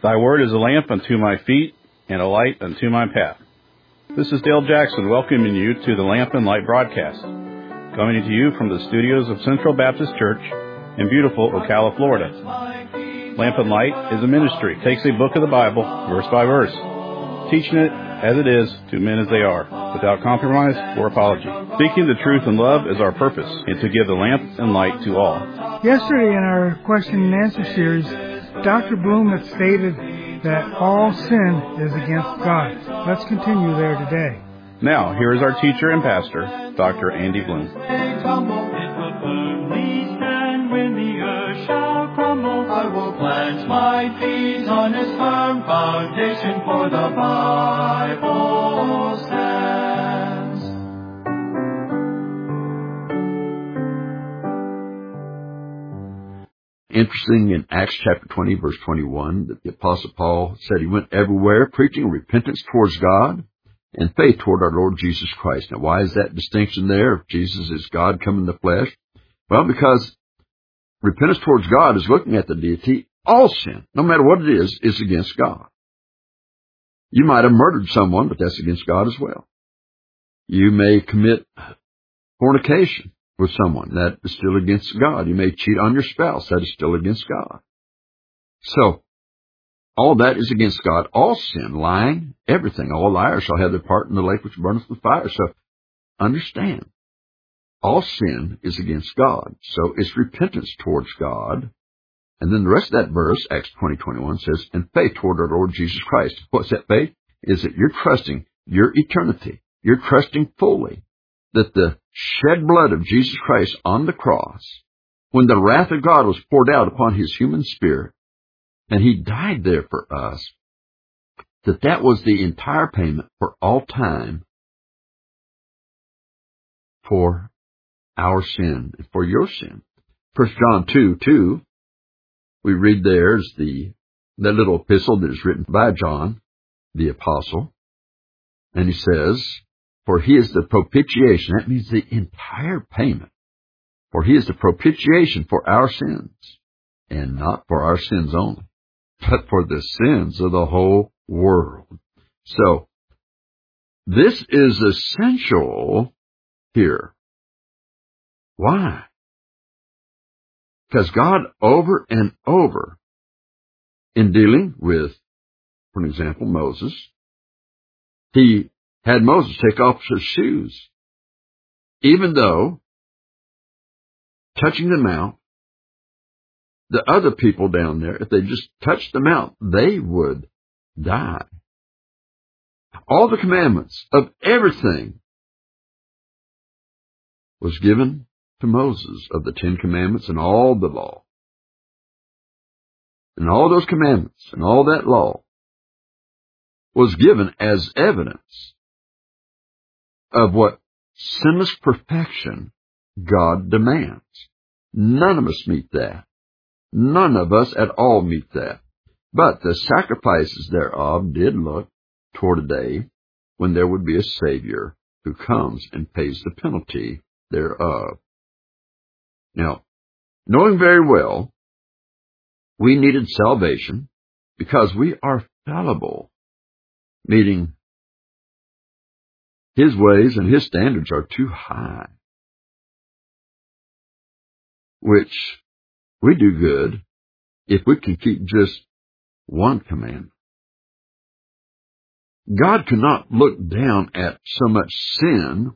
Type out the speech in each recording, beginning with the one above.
Thy word is a lamp unto my feet and a light unto my path. This is Dale Jackson welcoming you to the Lamp and Light broadcast, coming to you from the studios of Central Baptist Church in beautiful Ocala, Florida. Lamp and Light is a ministry. It takes a book of the Bible, verse by verse, teaching it as it is to men as they are, without compromise or apology. Speaking the truth in love is our purpose, and to give the lamp and light to all. Yesterday in our question and answer series, Dr. Bloom had stated that all sin is against God. Let's continue there today. Now, here is our teacher and pastor, Dr. Andy Bloom. I will plant my feet on its firm foundation, for the Bible stands. Interesting, in Acts chapter 20, verse 21, that the Apostle Paul said he went everywhere preaching repentance towards God and faith toward our Lord Jesus Christ. Now, why is that distinction there? If Jesus is God come in the flesh? Well, because repentance towards God is looking at the deity. All sin, no matter what it is against God. You might have murdered someone, but that's against God as well. You may commit fornication with someone. That is still against God. You may cheat on your spouse. That is still against God. So, all that is against God. All sin, lying, everything. All liars shall have their part in the lake which burneth with fire. So, understand. All sin is against God. So, it's repentance towards God. And then the rest of that verse, Acts 20:21, says, and faith toward our Lord Jesus Christ. What's that faith? Is that you're trusting your eternity. You're trusting fully that the shed blood of Jesus Christ on the cross, when the wrath of God was poured out upon his human spirit, and he died there for us, that was the entire payment for all time for our sin and for your sin. 1 John 2:2, we read there is that little epistle that is written by John, the apostle, and he says, for he is the propitiation. That means the entire payment. For he is the propitiation for our sins, and not for our sins only, but for the sins of the whole world. So, this is essential here. Why? Because God, over and over, in dealing with, for example, Moses, he had Moses take off his shoes, even though, touching the mount, the other people down there, if they just touched the mount, they would die. All the commandments of everything was given to Moses, of the 10 Commandments and all the law. And all those commandments and all that law was given as evidence of what sinless perfection God demands. None of us meet that. None of us at all meet that. But the sacrifices thereof did look toward a day when there would be a Savior who comes and pays the penalty thereof. Now, knowing very well we needed salvation because we are fallible, meaning his ways and his standards are too high, which we do good if we can keep just one commandment. God cannot look down at so much sin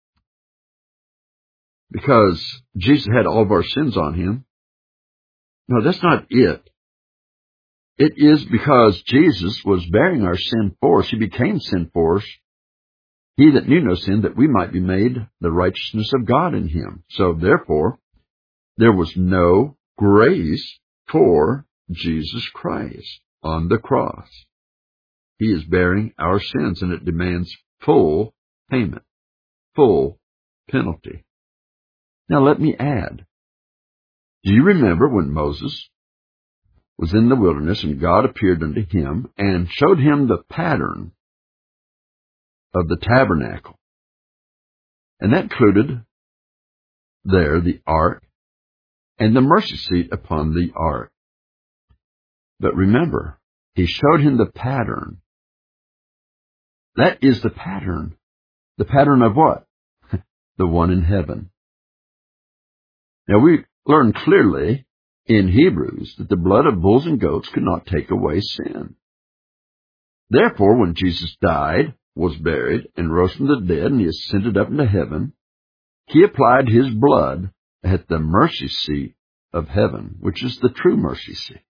because Jesus had all of our sins on him. No, that's not it. It is because Jesus was bearing our sin for us. He became sin for us. He that knew no sin, that we might be made the righteousness of God in him. So therefore, there was no grace for Jesus Christ on the cross. He is bearing our sins, and it demands full payment, full penalty. Now let me add, do you remember when Moses was in the wilderness and God appeared unto him and showed him the pattern of the tabernacle? And that included there the ark and the mercy seat upon the ark. But remember, He showed him the pattern. That is the pattern. The pattern of what? The one in heaven. Now we learn clearly in Hebrews that the blood of bulls and goats could not take away sin. Therefore, when Jesus died, was buried, and rose from the dead, and he ascended up into heaven, he applied his blood at the mercy seat of heaven, which is the true mercy seat.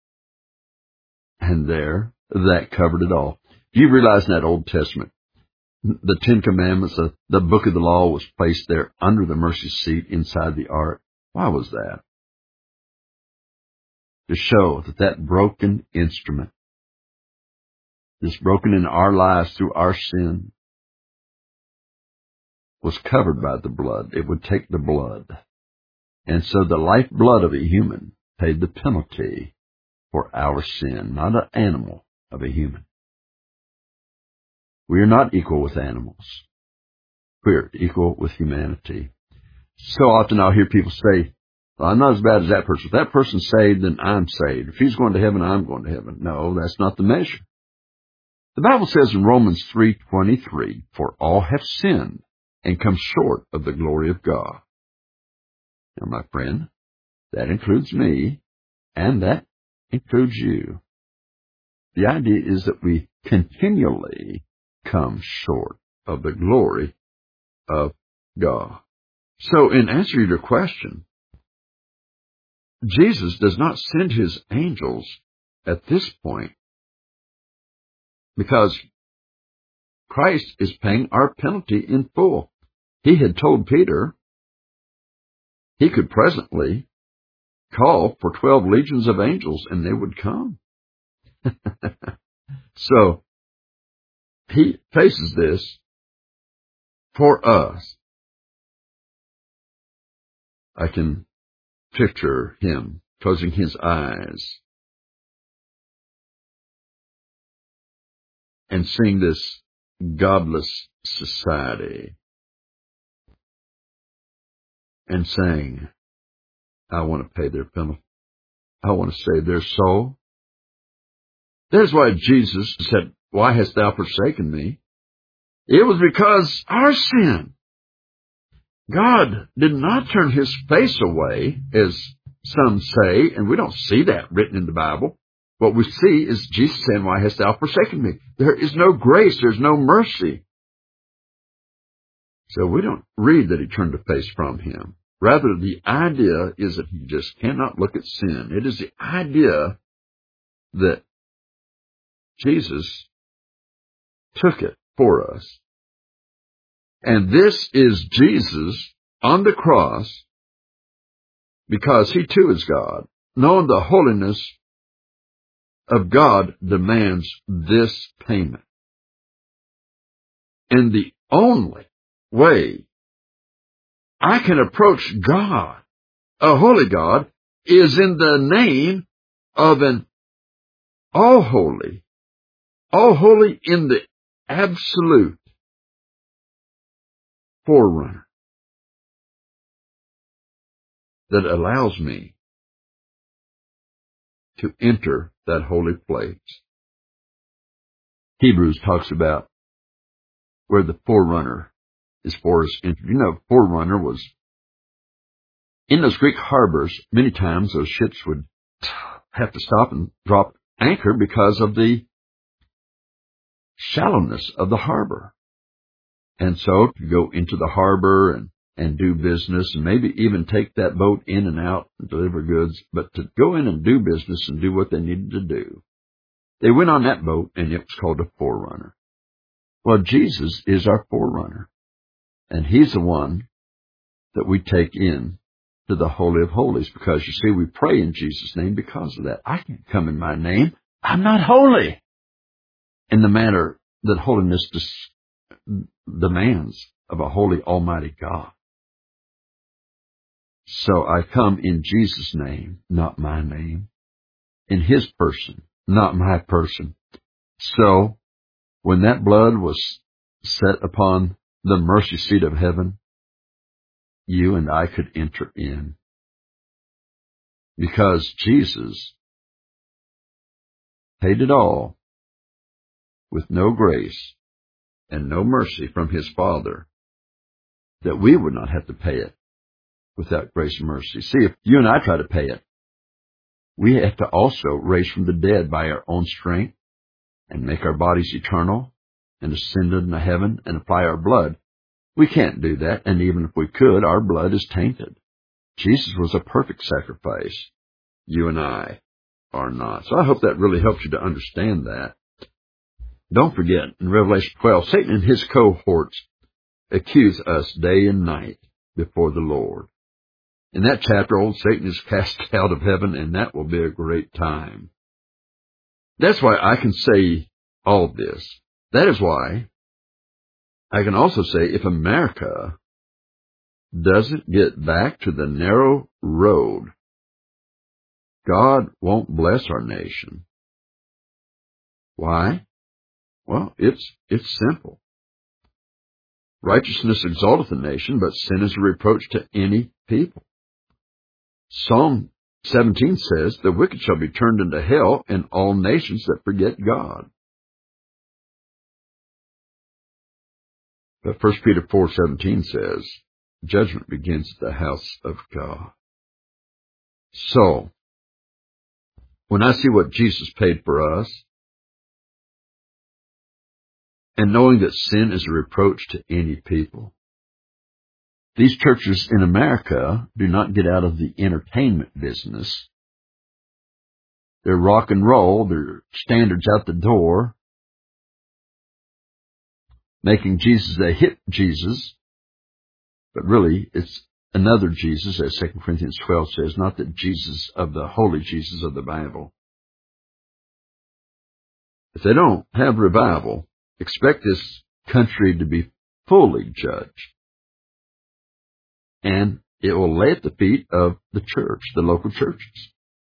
And there, that covered it all. Do you realize in that Old Testament, the Ten Commandments, the book of the law was placed there under the mercy seat inside the ark? Why was that? To show that that broken instrument, this broken in our lives through our sin, was covered by the blood. It would take the blood. And so the lifeblood of a human paid the penalty for our sin, not an animal of a human. We are not equal with animals. We are equal with humanity. So often I'll hear people say, well, I'm not as bad as that person. If that person's saved, then I'm saved. If he's going to heaven, I'm going to heaven. No, that's not the measure. The Bible says in Romans 3:23, for all have sinned and come short of the glory of God. Now, my friend, that includes me, and that includes you. The idea is that we continually come short of the glory of God. So, in answer to your question, Jesus does not send his angels at this point because Christ is paying our penalty in full. He had told Peter he could presently call for 12 legions of angels and they would come. So, he faces this for us. I can picture him closing his eyes and seeing this godless society and saying, I want to pay their penalty. I want to save their soul. That's why Jesus said, why hast thou forsaken me? It was because our sin. God did not turn his face away, as some say, and we don't see that written in the Bible. What we see is Jesus saying, why hast thou forsaken me? There is no grace, there's no mercy. So we don't read that he turned the face from him. Rather, the idea is that he just cannot look at sin. It is the idea that Jesus took it for us. And this is Jesus on the cross because he too is God. Knowing the holiness of God demands this payment. And the only way I can approach God, a holy God, is in the name of an all-holy in the absolute forerunner that allows me to enter that holy place. Hebrews talks about where the forerunner is for us entered. You know, forerunner was in those Greek harbors. Many times those ships would have to stop and drop anchor because of the shallowness of the harbor. And so to go into the harbor and do business and maybe even take that boat in and out and deliver goods, but to go in and do business and do what they needed to do, they went on that boat and it was called a forerunner. Well, Jesus is our forerunner, and he's the one that we take in to the Holy of Holies, because you see, we pray in Jesus' name because of that. I can't come in my name. I'm not holy in the manner that holiness demands of a holy, almighty God. So I come in Jesus' name, not my name, in his person, not my person. So when that blood was set upon the mercy seat of heaven, you and I could enter in, because Jesus paid it all with no grace and no mercy from his Father, that we would not have to pay it without grace and mercy. See, if you and I try to pay it, we have to also raise from the dead by our own strength and make our bodies eternal and ascend into heaven and apply our blood. We can't do that, and even if we could, our blood is tainted. Jesus was a perfect sacrifice. You and I are not. So I hope that really helps you to understand that. Don't forget, in Revelation 12, Satan and his cohorts accuse us day and night before the Lord. In that chapter, old Satan is cast out of heaven, and that will be a great time. That's why I can say all of this. That is why I can also say if America doesn't get back to the narrow road, God won't bless our nation. Why? Well, it's simple. Righteousness exalteth a nation, but sin is a reproach to any people. Psalm 17 says, the wicked shall be turned into hell, and all nations that forget God. But 1 Peter 4:17 says, judgment begins at the house of God. So, when I see what Jesus paid for us, and knowing that sin is a reproach to any people, these churches in America do not get out of the entertainment business. They're rock and roll, their standards out the door, making Jesus a hit Jesus, but really it's another Jesus, as 2 Corinthians 12 says, not the Jesus of the holy Jesus of the Bible. If they don't have revival, expect this country to be fully judged. And it will lay at the feet of the church, the local churches.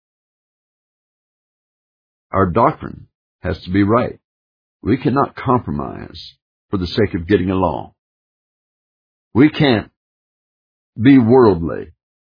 Our doctrine has to be right. We cannot compromise for the sake of getting along. We can't be worldly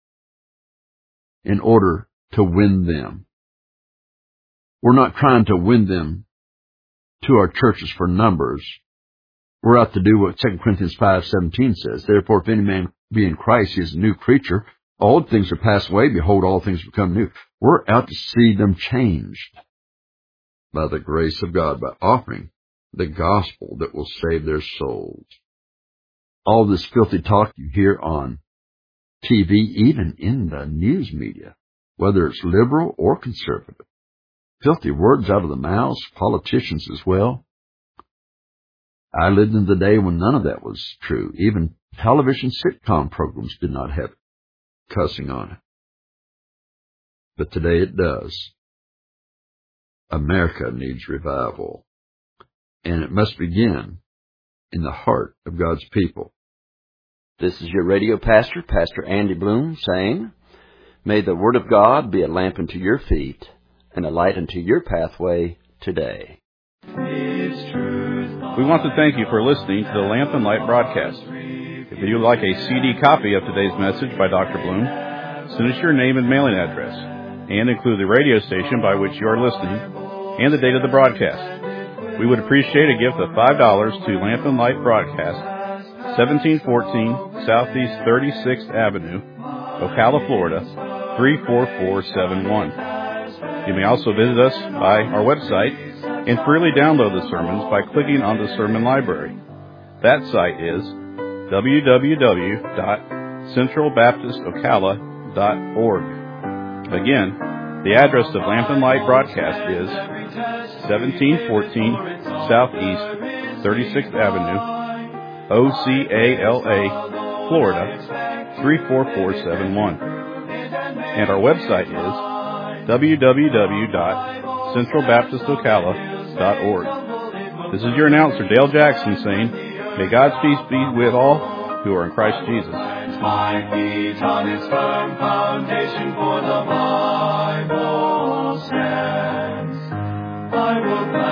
in order to win them. We're not trying to win them to our churches for numbers. We're out to do what 2 Corinthians 5:17 says. Therefore, if any man be in Christ, he is a new creature. Old things are passed away. Behold, all things become new. We're out to see them changed by the grace of God, by offering the gospel that will save their souls. All this filthy talk you hear on TV, even in the news media, whether it's liberal or conservative, filthy words out of the mouths of politicians as well. I lived in the day when none of that was true. Even television sitcom programs did not have cussing on it. But today it does. America needs revival. And it must begin in the heart of God's people. This is your radio pastor, Pastor Andy Bloom, saying, may the Word of God be a lamp unto your feet and a light unto your pathway today. We want to thank you for listening to the Lamp and Light broadcast. If you would like a CD copy of today's message by Dr. Bloom, send us your name and mailing address, and include the radio station by which you are listening and the date of the broadcast. We would appreciate a gift of $5 to Lamp and Light Broadcast, 1714 Southeast 36th Avenue, Ocala, Florida, 34471. You may also visit us by our website and freely download the sermons by clicking on the Sermon Library. That site is www.centralbaptistocala.org. Again, the address of Lamp and Light Broadcast is 1714 Southeast 36th Avenue, Ocala, Florida, 34471. And our website is www.centralbaptistocala.org. This is your announcer, Dale Jackson, saying, may God's peace be with all who are in Christ Jesus. My feet on its firm foundation, for the Bible stands. I will